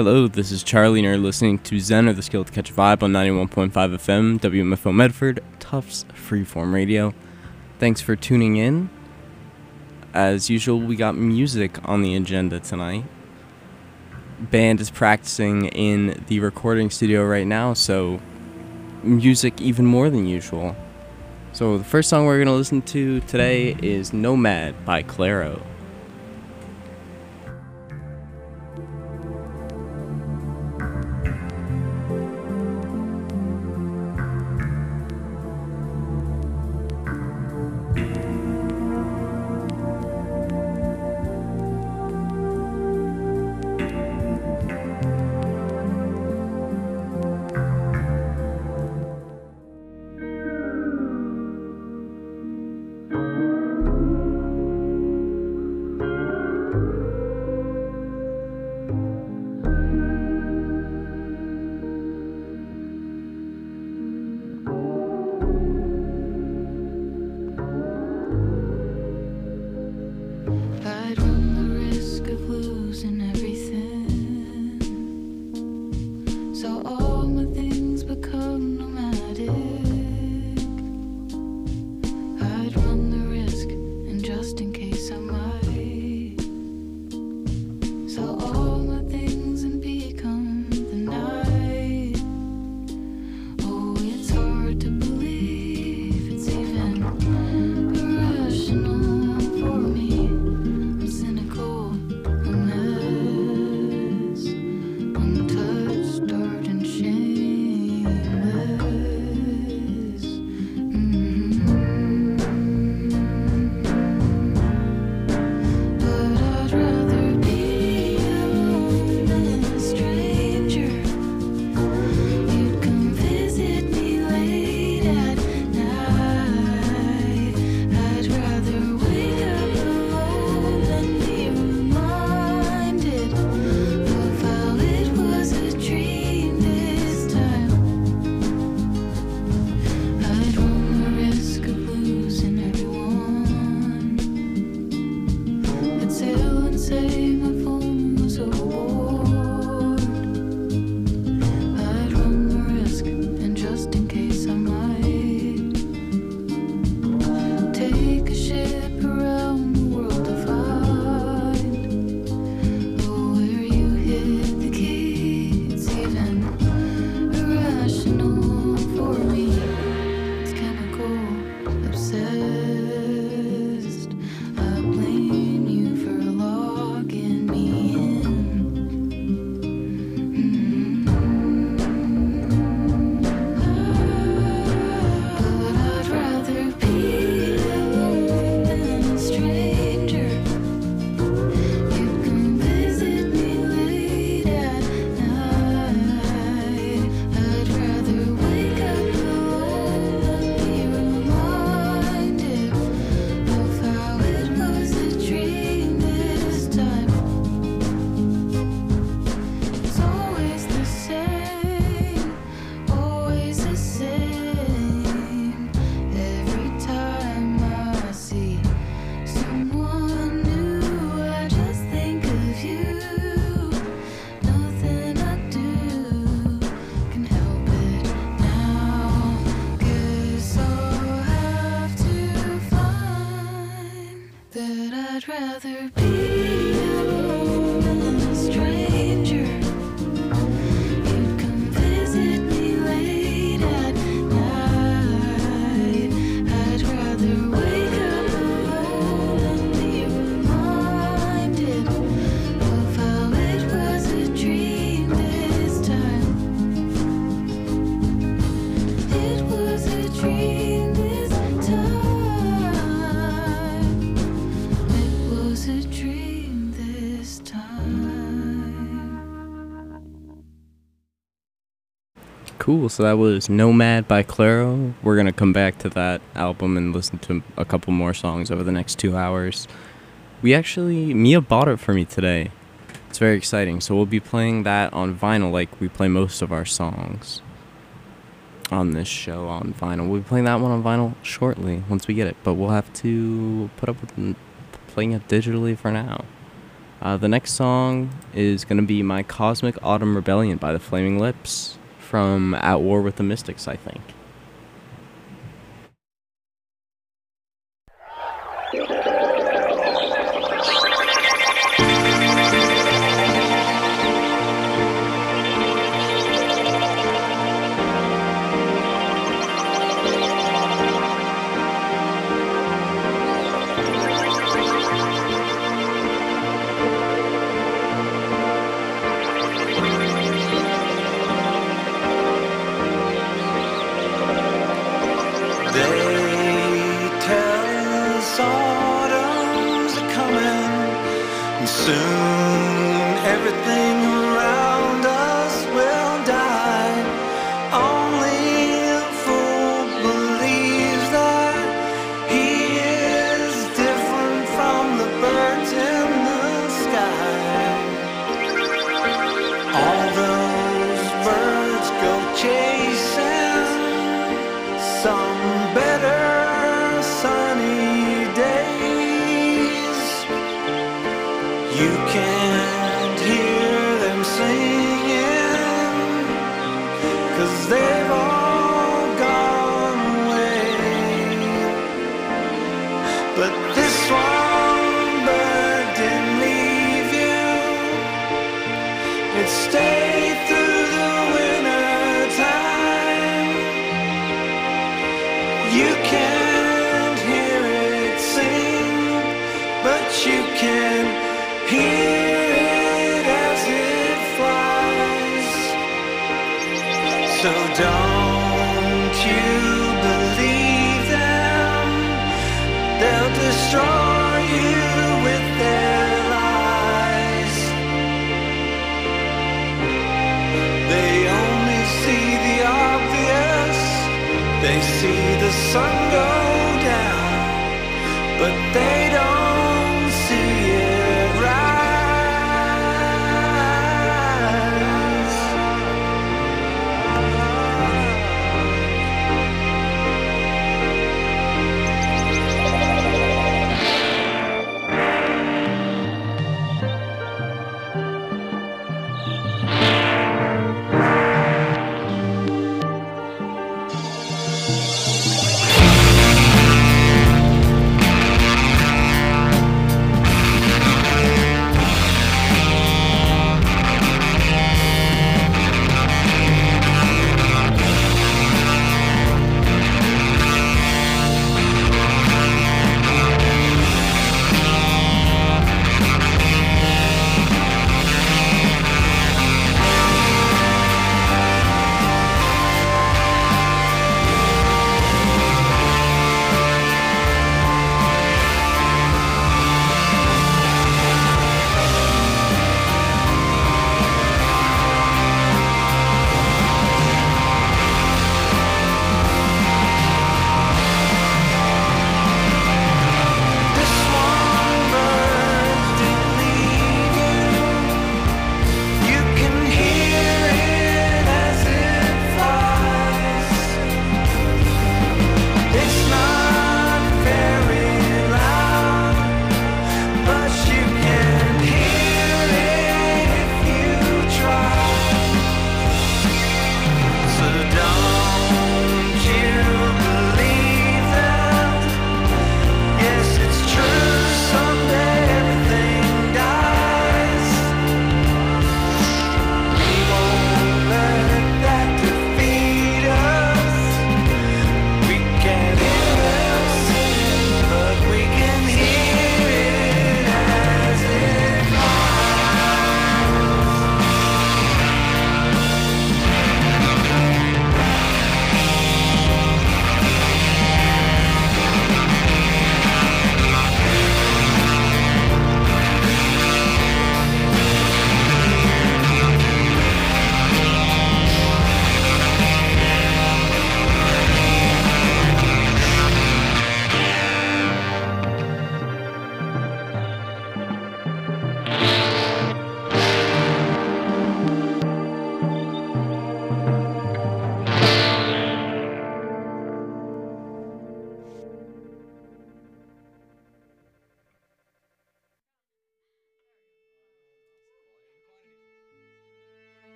Hello, this is Charlie, and you're listening to Zen, or the Skill to Catch a Vibe on 91.5 FM, WMFO Medford, Tufts Freeform Radio. Thanks for tuning in. As usual, we got music on the agenda tonight. Band is practicing in the recording studio right now, so music even more than usual. So the first song we're going to listen to today is Nomad by Clairo. Cool, so that was Nomad by Clairo. We're going to come back to that album and listen to a couple more songs over the next 2 hours. Mia bought it for me today. It's very exciting, so we'll be playing that on vinyl like we play most of our songs on this show on vinyl. We'll be playing that one on vinyl shortly, once we get it, but we'll have to put up with playing it digitally for now. The next song is going to be My Cosmic Autumn Rebellion by the Flaming Lips from At War with the Mystics, I think.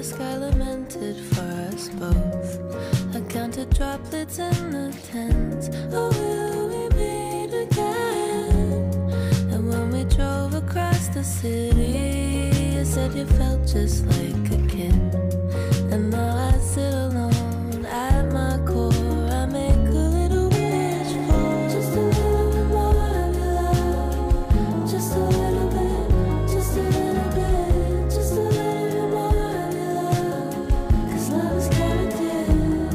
sky lamented for us both. I counted droplets in the tents. Oh, will we meet again? And when we drove across the city, you said you felt just like a kid. And now I sit alone at my core. I make a little wish for just a little bit more of your love. Just a little bit, just a little bit, just a little bit more of your love. 'Cause love is captive.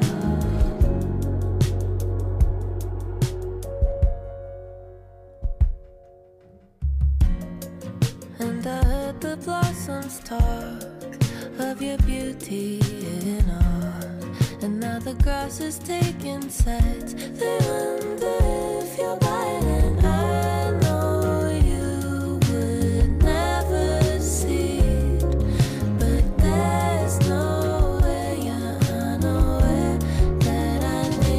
And I heard the blossoms talk of your beauty and all. And now the grass is taking sides. They wonder if you're biting. I know you would never see, but there's no way you're unaware that I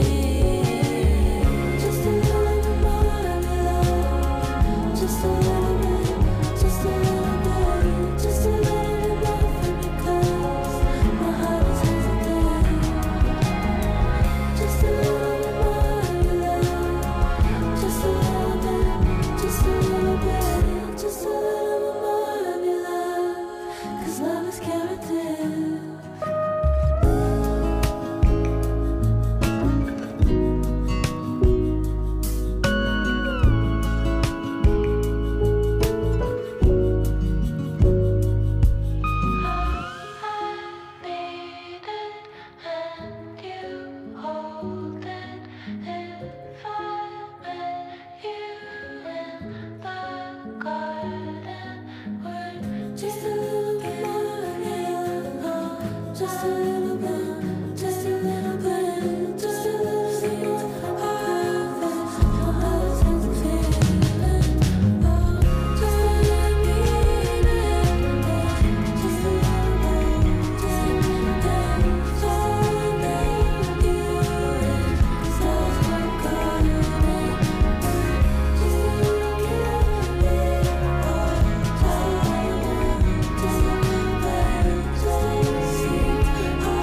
need just a little bit more of your love. Just a little bit, just a little bit, just a little bit more for me, 'cause my heart is hesitating. Just a little bit more of your love. Just a little bit, just a little bit, just a little bit more of your love. 'Cause love is captive. Just a little bit more of your love. Just a little bit, just a little bit, just a little bit of harvest. My heart is feeling. Oh, just a little bit, just a little bit, just a little bit, just a little bit. You and stars are golden. Just a little bit, oh, just a little bit. Just a little bit, just a little bit,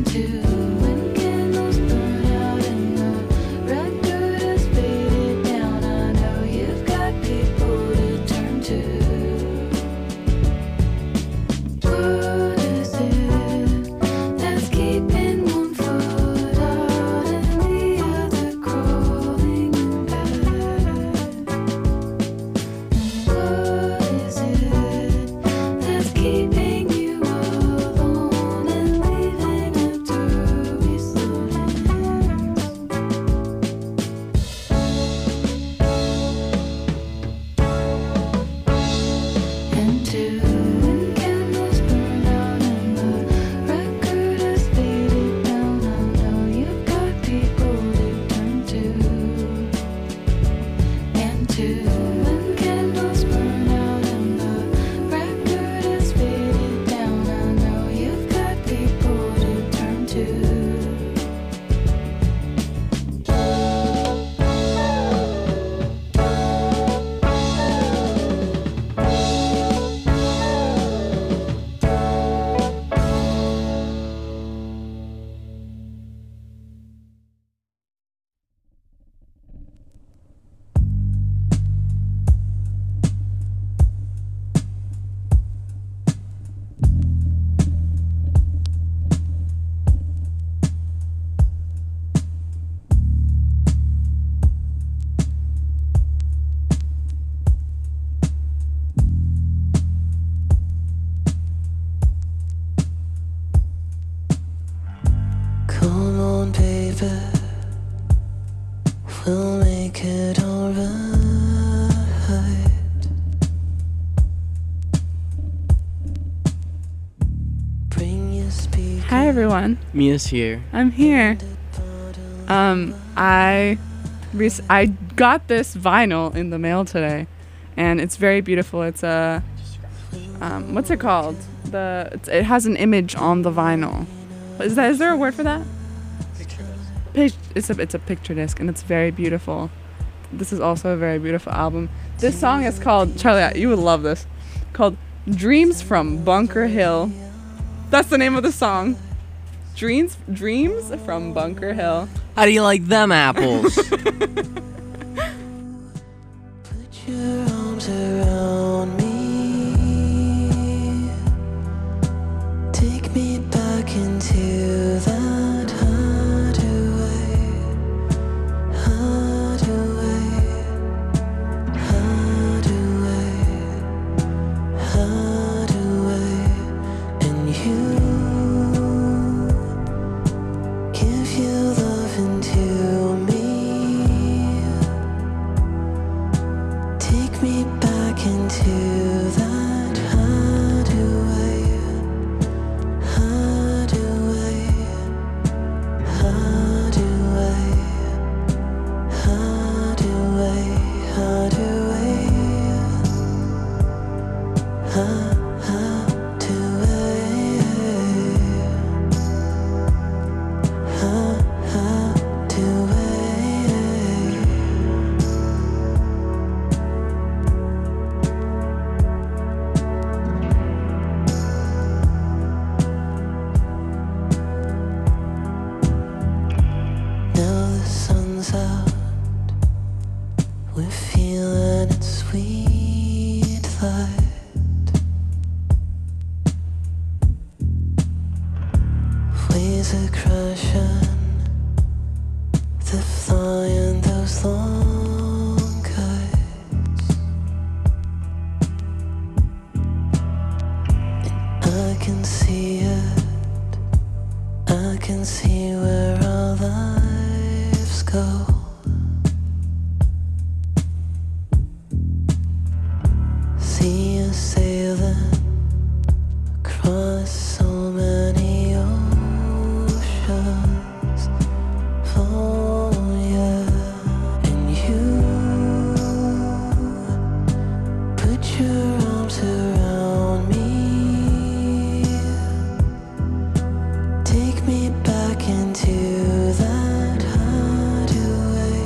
Hi everyone. Mia's here. I'm here. I got this vinyl in the mail today, and it's very beautiful. It's a what's it called? It has an image on the vinyl. Is there a word for that? Picture disc. It's a picture disc, and it's very beautiful. This is also a very beautiful album. This song is called, Charlie, you would love this, called Dreams from Bunker Hill. That's the name of the song. Dreams from Bunker Hill. How do you like them apples? Put your arms around me. Take me back into that hideaway. And you give your love into me. Take me back into that hideaway. Now the sun's out, we're feeling its sweet light. Waves are crashing, they're flying those long kites. And I can see it, I can see where our lives go. See us sailing across so many oceans. Oh yeah, and you put your arms around me. Take me back into that hideaway.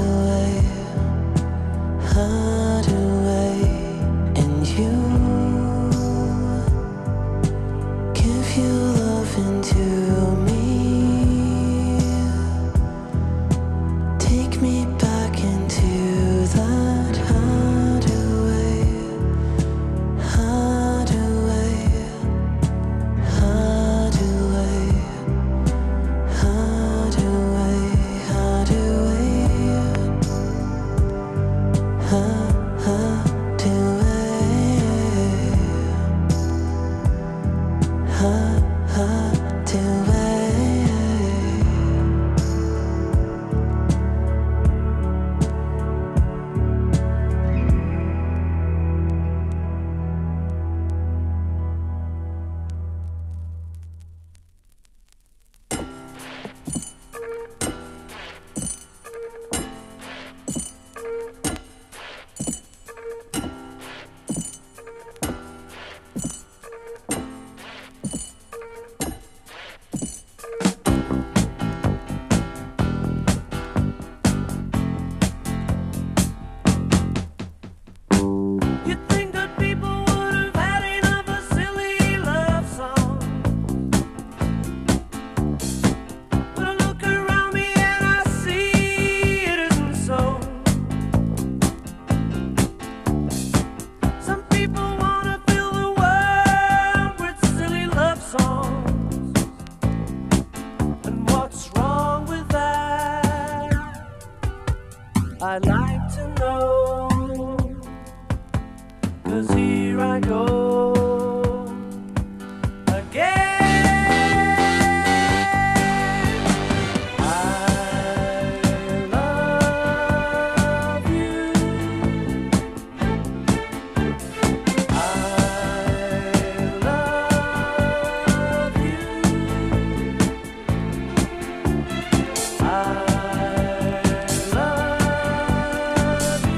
And you to wait. You'd think that people would have had enough of silly love songs, but I look around me and I see it isn't so. Some people wanna fill the world with silly love songs, and what's wrong with that? I'd like to know. 'Cause here I go again. I love you. I love you. I love you.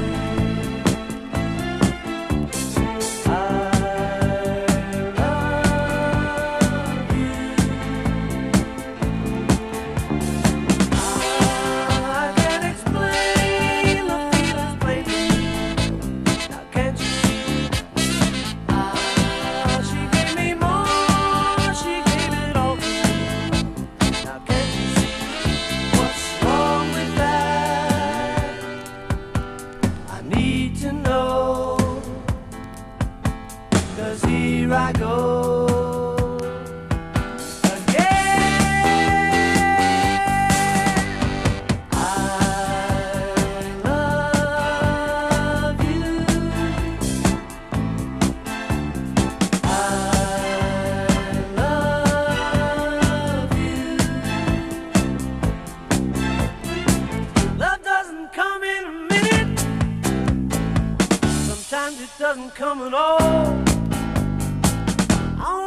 Here I go again. I love you. I love you. Love doesn't come in a minute. Sometimes it doesn't come at all. I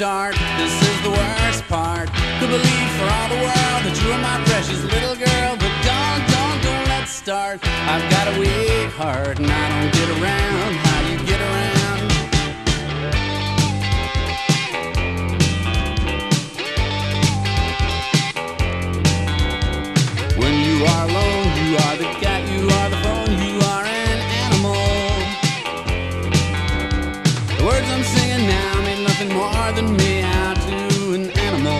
start. This is the worst part. Could believe for all the world that you are my precious little girl, but don't let's start. I've got a weak heart and I don't get around how you get around. When you are alone, you are the cat, you are the phone, you are an animal. The words I'm singing now mean nothing more than me out to an animal.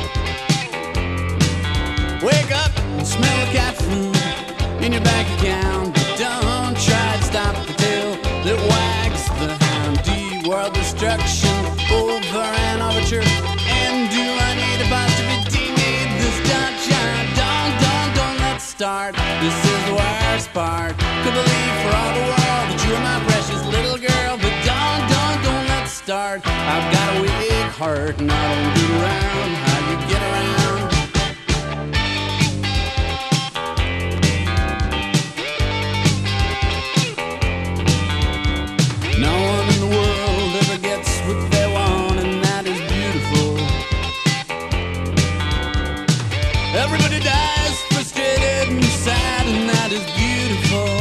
Wake up and smell the cat food in your bank account, but don't try to stop the tail that wags the hound. D-world destruction over an overture. And do I need a positivity? Need this don't let's start. This is the worst part. Could believe for all the world that you are my precious little girl, but don't let's start. I've got a weak heart and I don't get around how you get around. No one in the world ever gets what they want, and that is beautiful. Everybody dies frustrated and sad, and that is beautiful.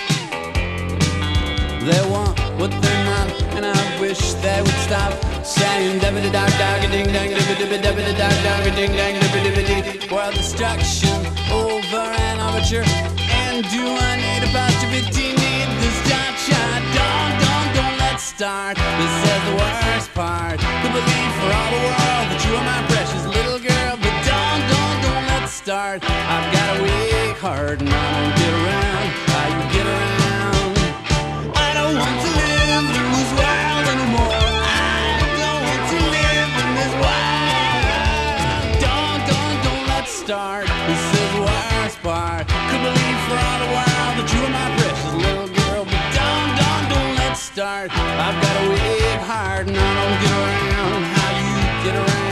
They want what they're not, and I wish they would stop saying dibby dog dog ding dang dibby dibby dibby dog dog ding dang dibby dibby dee. World destruction over an overture. And do I need a positivity? Need this shot? Don't let's start. This is the worst part. Could believe for all the world that you are my precious little girl, but don't let's start. I've got a weak heart and I don't get around how you get around. I don't want to live in this world anymore. I don't want to live in this world. Don't let's start. This is the worst part. Could believe for all the world that you are my precious little girl, but don't let's start. I've got a weak heart and I don't get around how you get around.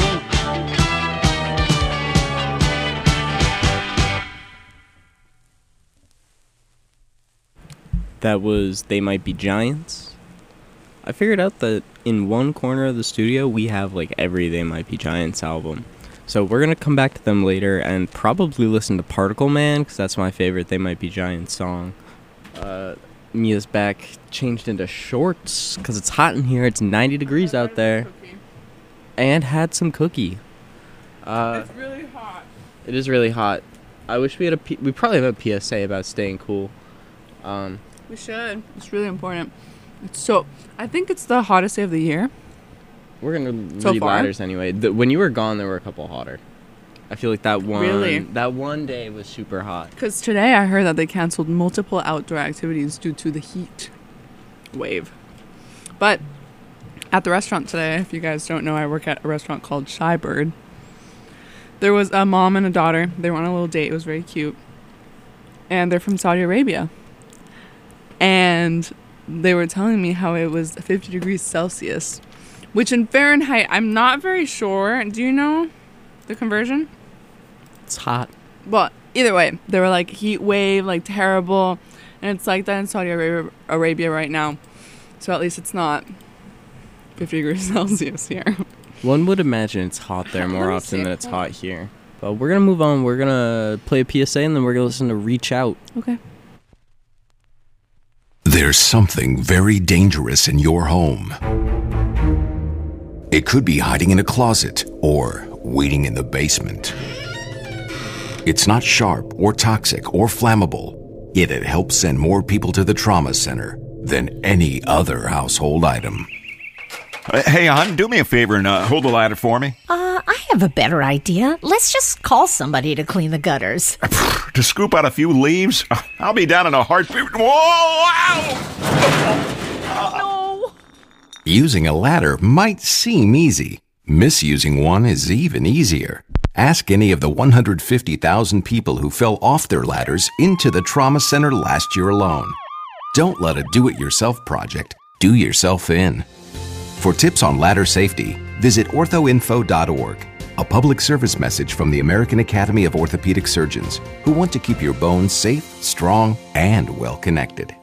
That was They Might Be Giants. I figured out that in one corner of the studio we have like every They Might Be Giants album. So we're going to come back to them later and probably listen to Particle Man, because that's my favorite They Might Be Giants song. Mia's back changed into shorts because it's hot in here. It's 90 degrees out there. And had some cookie. It's really hot. It is really hot. I wish we had we probably have a PSA about staying cool. We should. It's really important. I think it's the hottest day of the year. We're gonna So read far? ladders anyway. When you were gone, there were a couple hotter. I feel like that one day was super hot. Because today I heard that they canceled multiple outdoor activities due to the heat wave. But at the restaurant today, if you guys don't know, I work at a restaurant called Shy Bird. There was a mom and a daughter. They were on a little date. It was very cute. And they're from Saudi Arabia. And they were telling me how it was 50 degrees Celsius, which in Fahrenheit, I'm not very sure. Do you know the conversion? It's hot. Well, either way, they were like heat wave, like terrible. And it's like that in Saudi Arabia right now. So at least it's not 50 degrees Celsius here. One would imagine it's hot there more Let me often see. than it's hot here. But we're going to move on. We're going to play a PSA and then we're going to listen to Reach Out. Okay. There's something very dangerous in your home. It could be hiding in a closet or waiting in the basement. It's not sharp or toxic or flammable, yet it helps send more people to the trauma center than any other household item. Hey, hon, do me a favor and hold the ladder for me. I have a better idea. Let's just call somebody to clean the gutters. To scoop out a few leaves? I'll be down in a heartbeat. Whoa! Ow! No. Using a ladder might seem easy. Misusing one is even easier. Ask any of the 150,000 people who fell off their ladders into the trauma center last year alone. Don't let a do-it-yourself project do yourself in. For tips on ladder safety, visit orthoinfo.org, a public service message from the American Academy of Orthopedic Surgeons, who want to keep your bones safe, strong, and well-connected.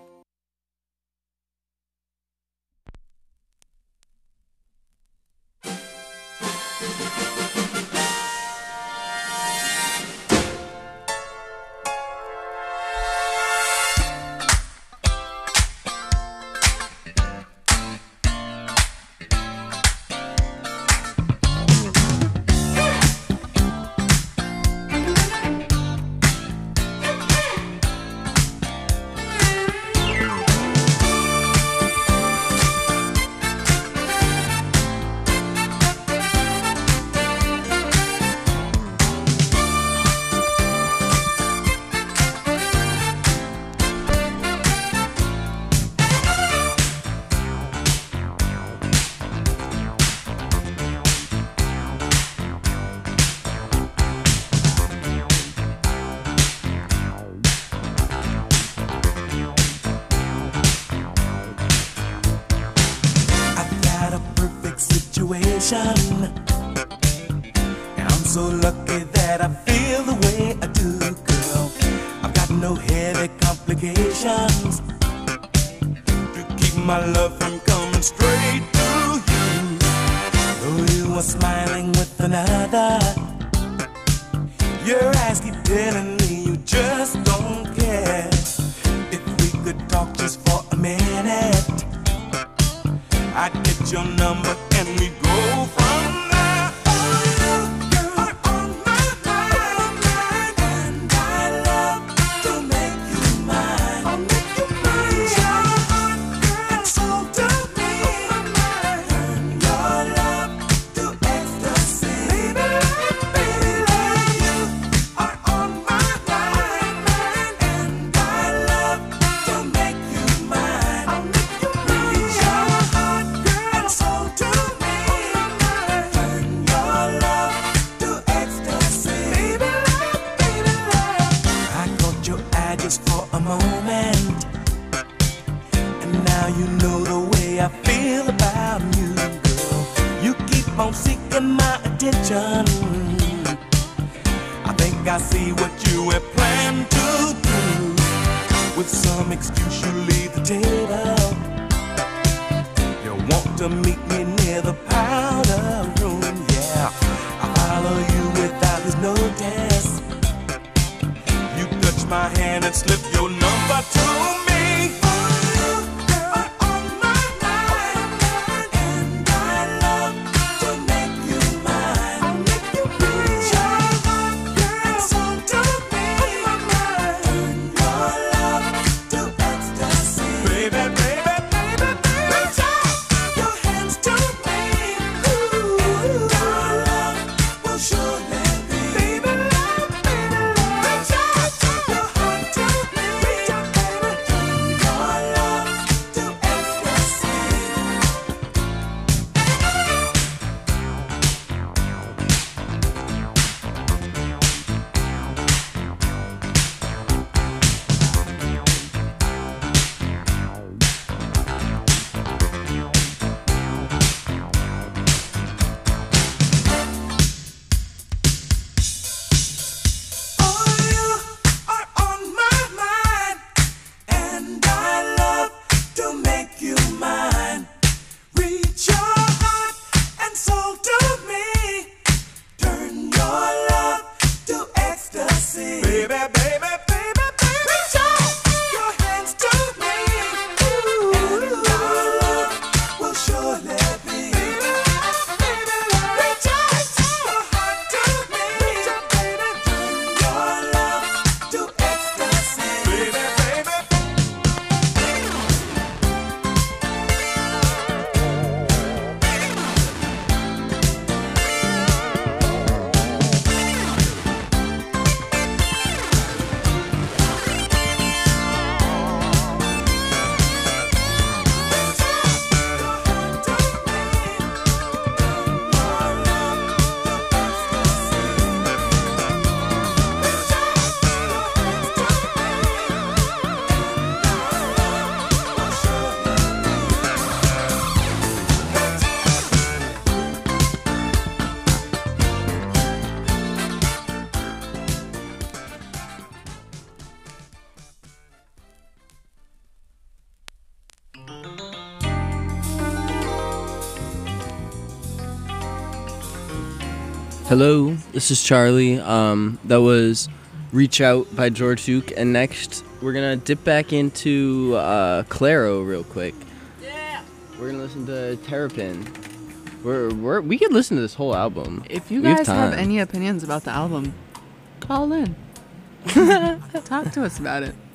situation. And I'm so lucky that I feel the way I do, girl. I've got no heavy complications to keep my love from coming straight to you. Though you are smiling with another, your eyes keep telling me you just don't care. If we could talk just for a minute, I'd get your number and we'd go from there. Oh, you are on my mind, and I love to make you mine. I'll make you mine. Your heart and soul to me, turn your love to ecstasy. Baby, baby, you are on my mind, and I love to make you mine. I'll make you mine. Your heart and soul to me, turn your love to ecstasy. Baby, I caught your eye just for a moment, and now you know the way I feel about you, girl. You keep on seeking my attention. I think I see what you have planned to do. With some excuse you leave the table. You want to meet me near the powder room, yeah. I follow you without his notice. You touch my hand and slip your number to me. You are on my mind, and I love to make you mine. I'll make you mine. Your heart and soul to me, turn your love to ecstasy. Baby, baby, baby, baby, your hands to me, and our love will surely be. Baby, love, baby, love, your heart to me, turn your love to ecstasy. Oh, you are on my mind, and I love to make you mine. Reach your heart and soul to me, turn your love to ecstasy. Baby, baby, baby, baby, reach out your hands to me, and our love will surely be. Baby, reach out your heart to me, turn your love to ecstasy. Baby, baby. Hello, this is Charlie. That was Reach Out by George Duke. And next, we're going to dip back into Claro real quick. Yeah. We're going to listen to Terrapin. We could listen to this whole album. If you We have guys have time. any opinions about the album, call in. Talk to us about it.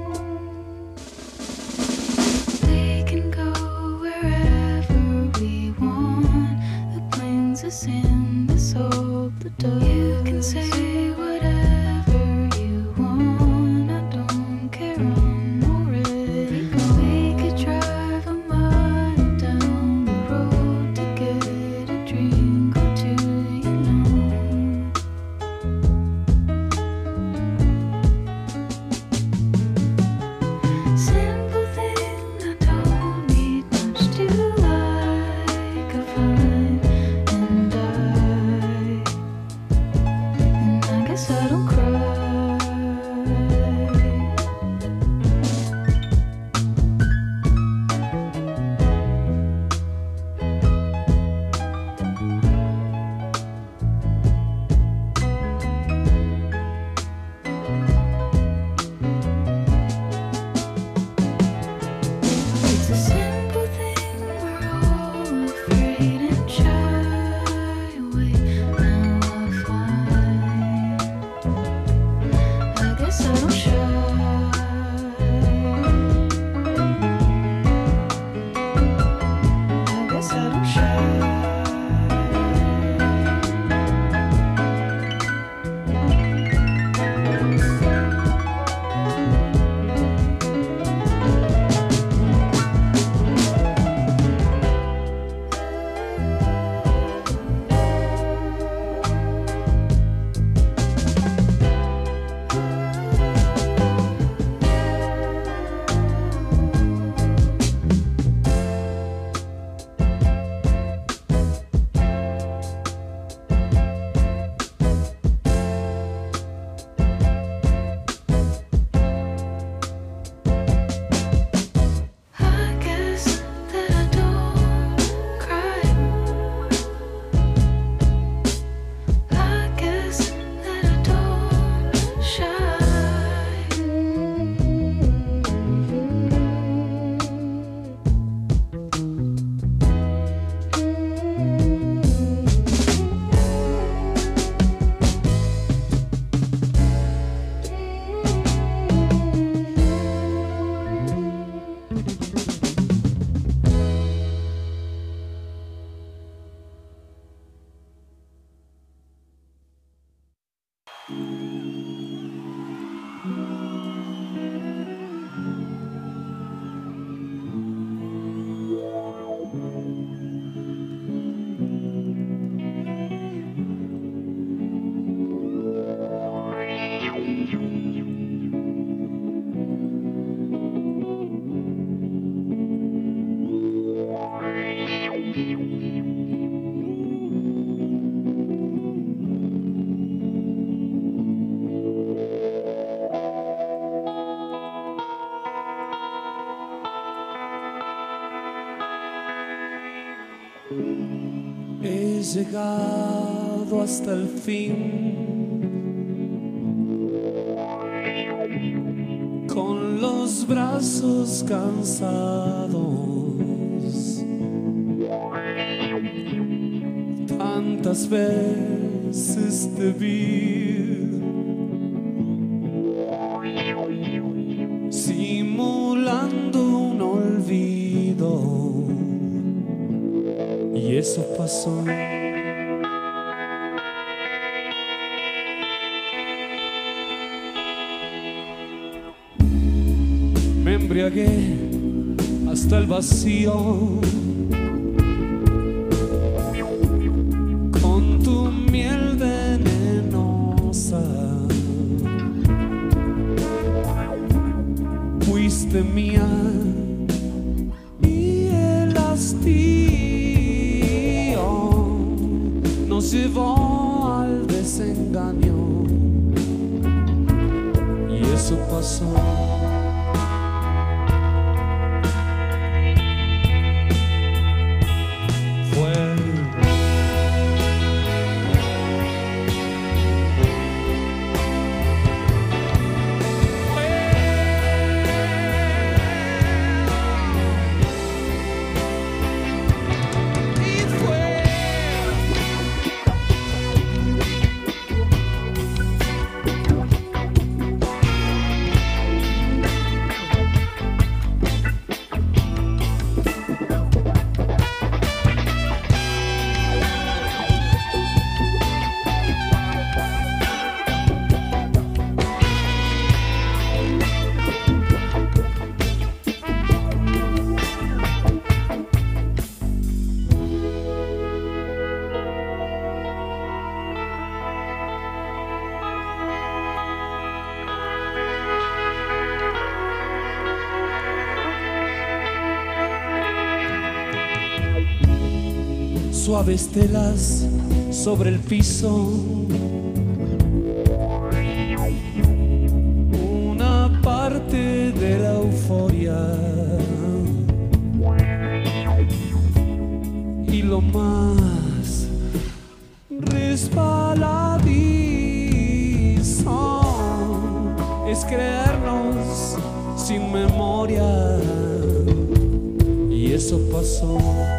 We can go wherever we llegado hasta el fin, con los brazos cansados. Tantas veces te vi simulando un olvido, y eso pasó. Me embriagué hasta el vacío con tu miel venenosa. Fuiste mía y el hastío nos llevó al desengaño, y eso pasó. Suaves telas sobre el piso, una parte de la euforia, y lo más resbaladizo es creernos sin memoria, y eso pasó.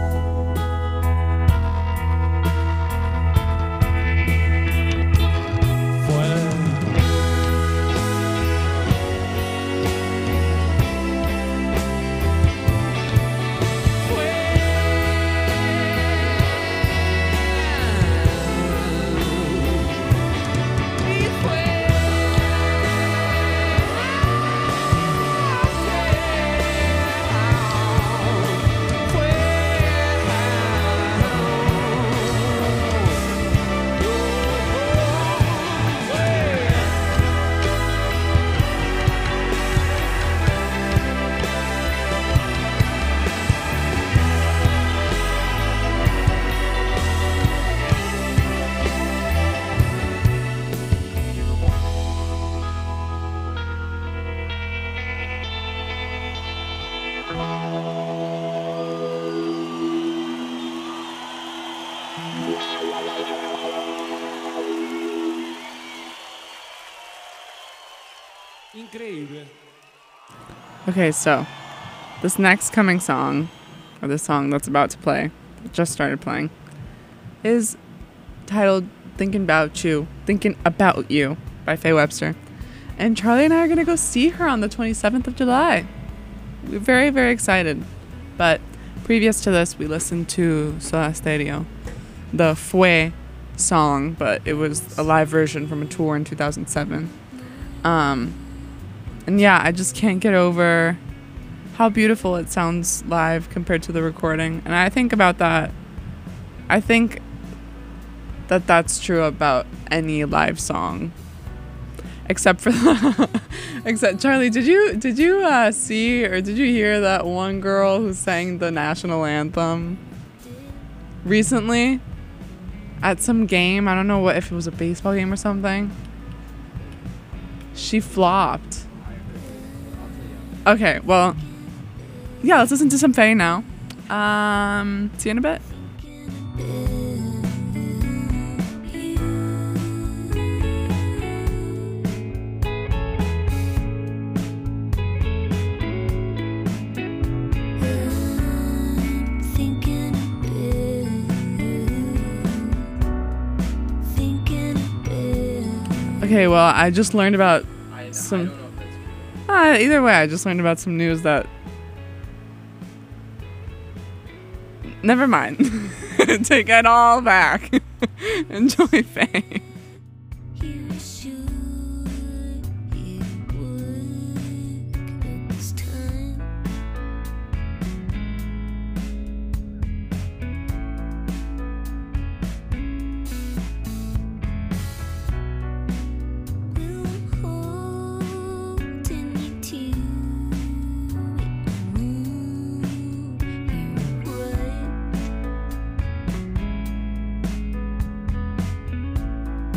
Increíble. Okay, so this next coming song, or the song that's about to play, just started playing, is titled Thinking About You by Faye Webster. And Charlie and I are going to go see her on the 27th of July. We're very, very excited. But previous to this, we listened to Soda Stereo, the Fue song, but it was a live version from a tour in 2007. And yeah, I just can't get over how beautiful it sounds live compared to the recording. And I think about that. I think that that's true about any live song. Except for except Charlie, did you see or did you hear that one girl who sang the national anthem recently at some game? I don't know if it was a baseball game or something. She flopped. Okay, well, yeah, let's listen to some Faye now. See you in a bit. Okay, well, I just learned about some. Either way, I just learned about some news that. Never mind. Take it all back. Enjoy Faye. You should, it would next time. We'll hold you to it, move you right.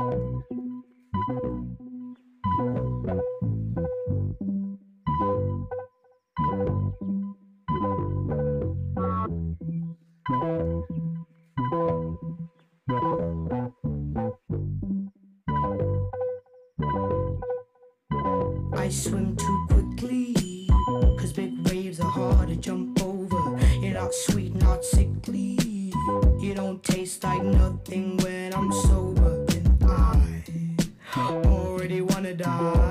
I swim too quickly, 'cause big waves are hard to jump over. You're not sweet, not sickly. You don't taste like nothing when I'm sober. And I already wanna die.